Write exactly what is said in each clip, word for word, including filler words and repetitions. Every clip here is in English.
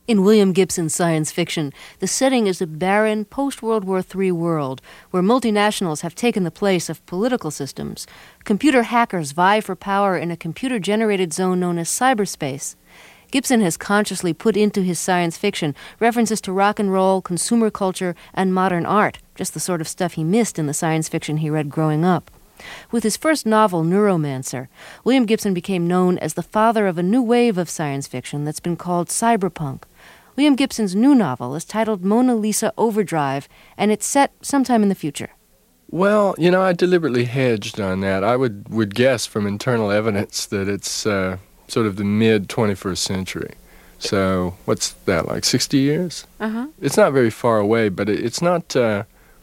In William Gibson's science fiction, the setting is a barren post-World War Three world where multinationals have taken the place of political systems. Computer hackers vie for power in a computer-generated zone known as cyberspace. Gibson has consciously put into his science fiction references to rock and roll, consumer culture, and modern art, just the sort of stuff he missed in the science fiction he read growing up. With his first novel, Neuromancer, William Gibson became known as the father of a new wave of science fiction that's been called cyberpunk. William Gibson's new novel is titled Mona Lisa Overdrive, and it's set sometime in the future. Well, you know, I deliberately hedged on that. I would, would guess from internal evidence that it's uh, sort of the mid-twenty-first century. So what's that, like sixty years? Uh-huh. It's not very far away, but it, it's not... Uh,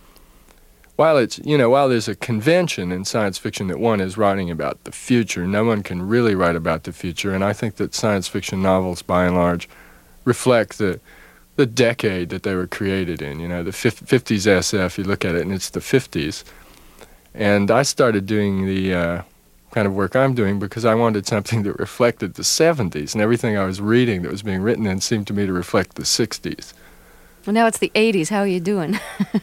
while it's, you know, while there's a convention in science fiction that one is writing about the future, no one can really write about the future, and I think that science fiction novels, by and large, reflect the the decade that they were created in. You know, the fifties S F, you look at it and it's the fifties. And I started doing the uh, kind of work I'm doing because I wanted something that reflected the seventies, and everything I was reading that was being written in seemed to me to reflect the sixties. Well, now it's the eighties. How are you doing?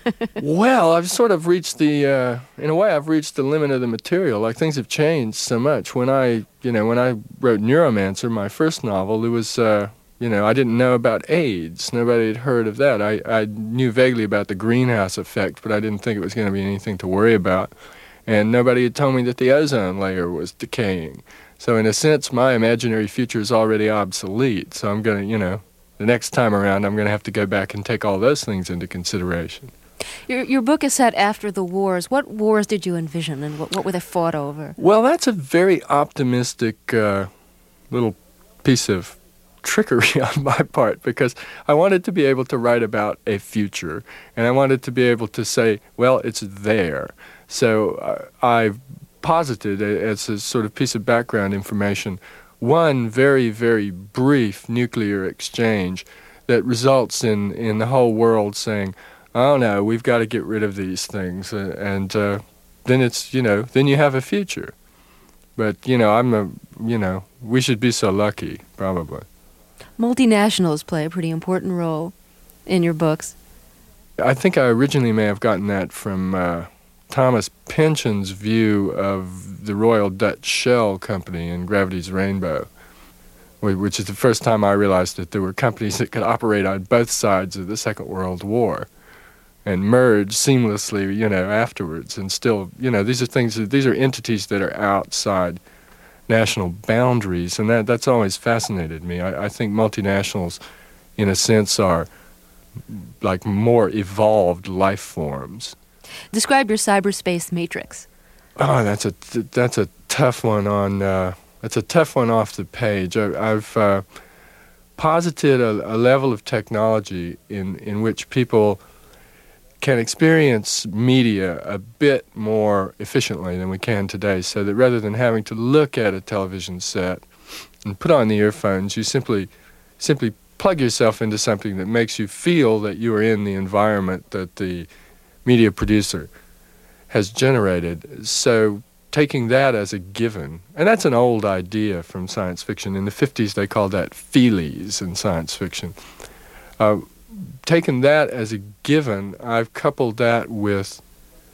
Well, I've sort of reached the, uh, in a way, I've reached the limit of the material. Like, things have changed so much. When I, you know, when I wrote Neuromancer, my first novel, it was... Uh, You know, I didn't know about AIDS. Nobody had heard of that. I, I knew vaguely about the greenhouse effect, but I didn't think it was going to be anything to worry about. And nobody had told me that the ozone layer was decaying. So in a sense, my imaginary future is already obsolete. So I'm going to, you know, the next time around, I'm going to have to go back and take all those things into consideration. Your your book is set after the wars. What wars did you envision, and what, what were they fought over? Well, that's a very optimistic uh, little piece of trickery on my part, because I wanted to be able to write about a future, and I wanted to be able to say, well, it's there. So uh, I've posited a, as a sort of piece of background information one very, very brief nuclear exchange that results in, in the whole world saying, oh no, we've got to get rid of these things, uh, and uh, then it's, you know, then you have a future. But, you know, I'm a, you know, we should be so lucky, probably. Multinationals play a pretty important role in your books. I think I originally may have gotten that from uh, Thomas Pynchon's view of the Royal Dutch Shell Company in Gravity's Rainbow, which is the first time I realized that there were companies that could operate on both sides of the Second World War and merge seamlessly, you know, afterwards. And still, you know, these are things, these are entities that are outside national boundaries, and that that's always fascinated me. I, I think multinationals, in a sense, are like more evolved life forms. Describe your cyberspace matrix. Oh, that's a that's a tough one on uh, that's a tough one off the page. I, I've uh, posited a, a level of technology in in which people can experience media a bit more efficiently than we can today, so that rather than having to look at a television set and put on the earphones, you simply simply plug yourself into something that makes you feel that you are in the environment that the media producer has generated. So taking that as a given, and that's an old idea from science fiction. In the fifties, they called that feelies in science fiction. Uh, taken that as a given, I've coupled that with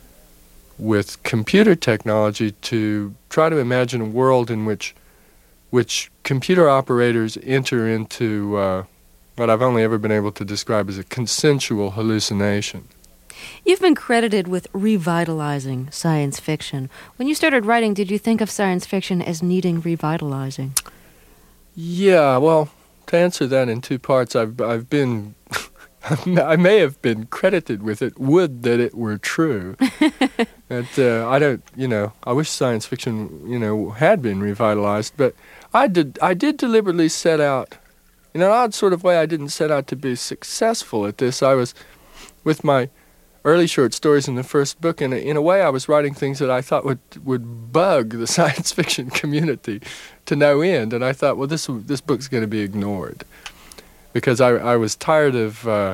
with computer technology to try to imagine a world in which which computer operators enter into uh, what I've only ever been able to describe as a consensual hallucination. You've been credited with revitalizing science fiction. When you started writing, did you think of science fiction as needing revitalizing? Yeah, well, to answer that in two parts, I've I've been I may have been credited with it. Would that it were true. That uh, I don't, you know, I wish science fiction, you know, had been revitalized. But I did, I did deliberately set out, in an odd sort of way. I didn't set out to be successful at this. I was, with my early short stories in the first book, and in a way, I was writing things that I thought would would bug the science fiction community to no end. And I thought, well, this this book's going to be ignored. Because I, I was tired of, uh,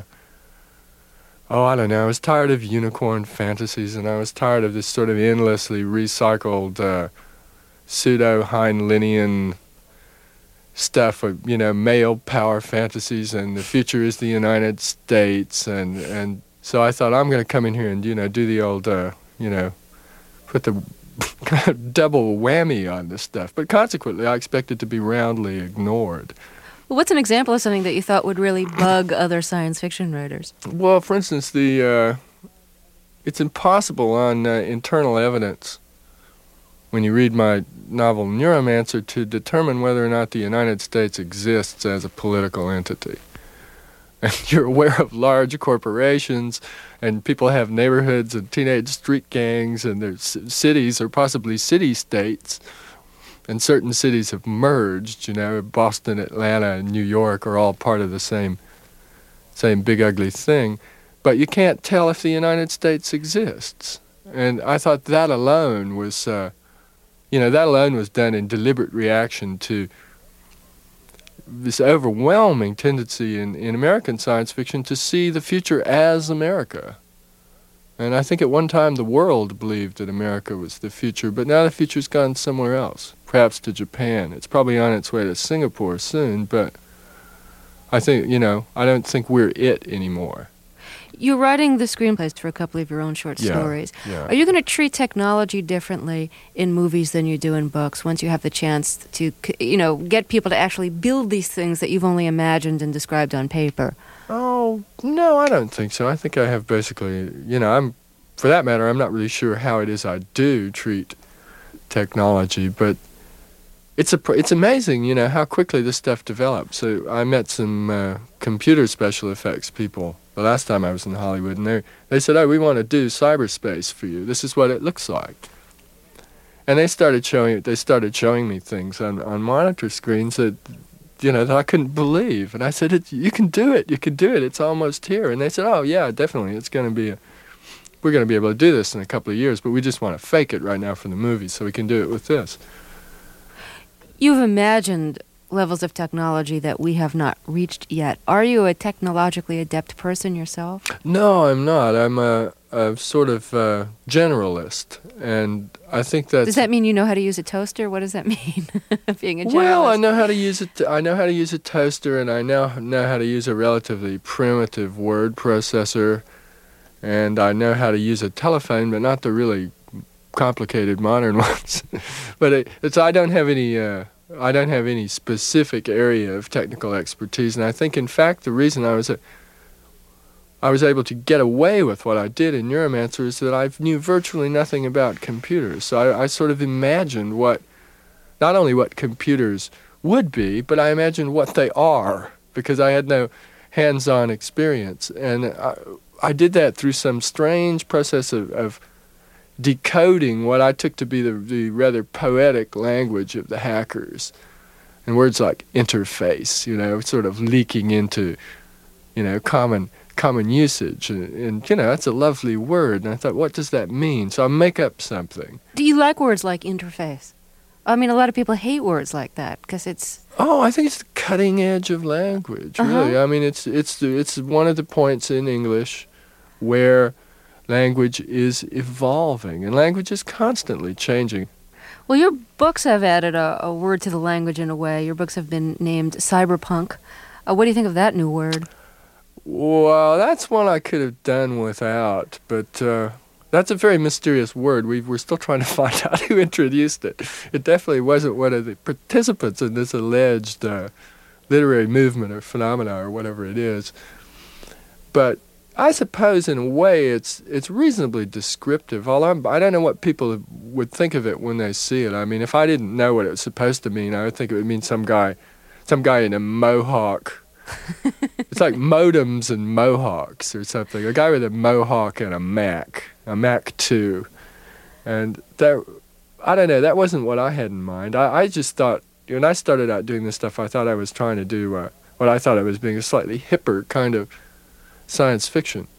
oh, I don't know, I was tired of unicorn fantasies, and I was tired of this sort of endlessly recycled uh, pseudo-Heinleinian stuff with, you know, male power fantasies, and the future is the United States, and and so I thought, I'm going to come in here and, you know, do the old, uh, you know, put the double whammy on this stuff. But consequently, I expected to be roundly ignored. Well, what's an example of something that you thought would really bug other science fiction writers? Well, for instance, the uh, it's impossible on uh, internal evidence, when you read my novel Neuromancer, to determine whether or not the United States exists as a political entity. And you're aware of large corporations, and people have neighborhoods and teenage street gangs, and there's cities or possibly city-states, and certain cities have merged. You know, Boston, Atlanta, and New York are all part of the same, same big ugly thing. But you can't tell if the United States exists. And I thought that alone was, uh, you know, that alone was done in deliberate reaction to this overwhelming tendency in, in American science fiction to see the future as America. And I think at one time the world believed that America was the future, but now the future's gone somewhere else, perhaps to Japan. It's probably on its way to Singapore soon, but I think, you know, I don't think we're it anymore. You're writing the screenplays for a couple of your own short Yeah, stories. yeah. Are you going to treat technology differently in movies than you do in books once you have the chance to, you know, get people to actually build these things that you've only imagined and described on paper? Oh, no, I don't think so. I think I have basically, you know, I'm, for that matter, I'm not really sure how it is I do treat technology, but it's a, it's amazing, you know, how quickly this stuff develops. So I met some uh, computer special effects people the last time I was in Hollywood, and they they said, oh, we want to do cyberspace for you. This is what it looks like. And they started showing they started showing me things on, on monitor screens that, you know, that I couldn't believe. And I said, it, you can do it, you can do it, it's almost here. And they said, oh, yeah, definitely, it's going to be, a, we're going to be able to do this in a couple of years, but we just want to fake it right now for the movie so we can do it with this. You've imagined levels of technology that we have not reached yet. Are you a technologically adept person yourself? No, I'm not. I'm a, a sort of uh, generalist, and I think that's... Does that mean you know how to use a toaster? What does that mean, being a generalist? Well, I know how to use it. I know how to use a toaster, and I now know how to use a relatively primitive word processor, and I know how to use a telephone, but not the really complicated modern ones. But it, it's I don't have any... Uh, I don't have any specific area of technical expertise, and I think, in fact, the reason I was a, I was able to get away with what I did in Neuromancer is that I knew virtually nothing about computers. So I, I sort of imagined what, not only what computers would be, but I imagined what they are, because I had no hands-on experience. And I, I did that through some strange process of, of decoding what I took to be the, the rather poetic language of the hackers, and words like interface, you know, sort of leaking into, you know, common common usage, and, and you know, that's a lovely word, and I thought, what does that mean? So I make up something. Do you like words like interface? I mean, a lot of people hate words like that because it's... Oh, I think it's the cutting edge of language, Uh-huh. really. I mean, it's it's the, it's one of the points in English where language is evolving, and language is constantly changing. Well, your books have added a, a word to the language in a way. Your books have been named cyberpunk. Uh, what do you think of that new word? Well, that's one I could have done without, but uh, that's a very mysterious word. We, we're still trying to find out who introduced it. It definitely wasn't one of the participants in this alleged uh, literary movement or phenomena or whatever it is. But I suppose, in a way, it's it's reasonably descriptive. Although I'm, I don't know what people would think of it when they see it. I mean, if I didn't know what it was supposed to mean, I would think it would mean some guy, some guy in a mohawk. It's like modems and mohawks or something. A guy with a mohawk and a Mac, a Mac two, and that, I don't know. That wasn't what I had in mind. I, I just thought, when I started out doing this stuff, I thought I was trying to do uh, what I thought I was being a slightly hipper kind of science fiction.